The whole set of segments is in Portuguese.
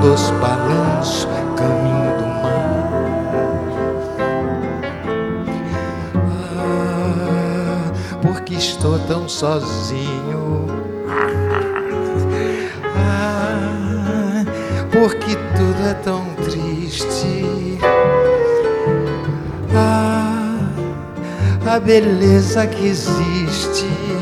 los balanços, caminho do mar. Porque estou tão sozinho. Porque tudo é tão triste. A beleza que existe,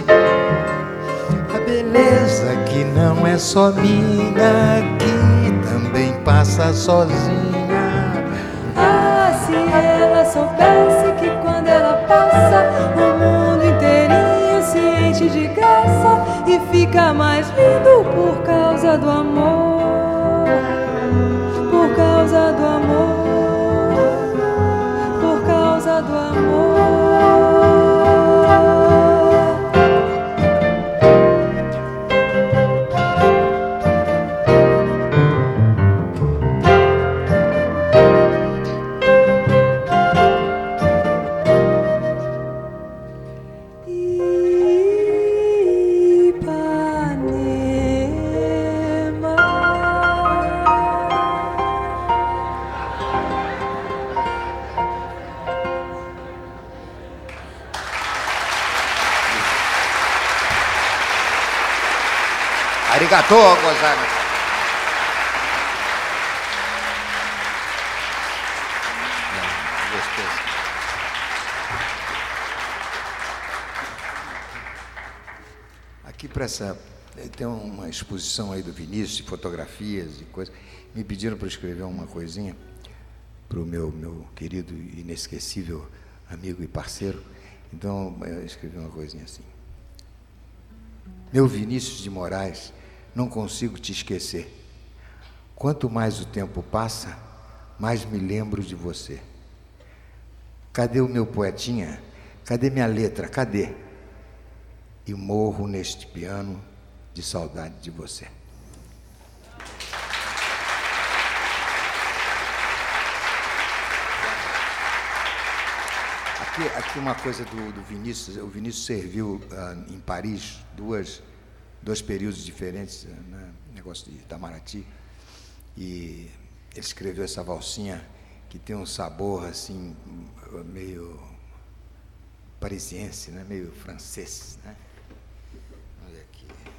a beleza que não é só minha, que também passa sozinha. Se ela soubesse que quando ela passa, o mundo inteirinho se enche de graça e fica mais lindo por causa do amor, por causa do amor, por causa do amor. Arigatou, gozado. Aqui para essa... Tem uma exposição aí do Vinícius, de fotografias e coisas. Me pediram para escrever uma coisinha para o meu querido e inesquecível amigo e parceiro. Então, eu escrevi uma coisinha assim. Meu Vinícius de Moraes, não consigo te esquecer. Quanto mais o tempo passa, mais me lembro de você. Cadê o meu poetinha? Cadê minha letra? Cadê? E morro neste piano de saudade de você. Aqui uma coisa do Vinícius. O Vinícius serviu em Paris dois períodos diferentes, né? Negócio de Itamaraty, e ele escreveu essa valsinha que tem um sabor assim meio parisiense, né? Meio francês, né? Olha aqui.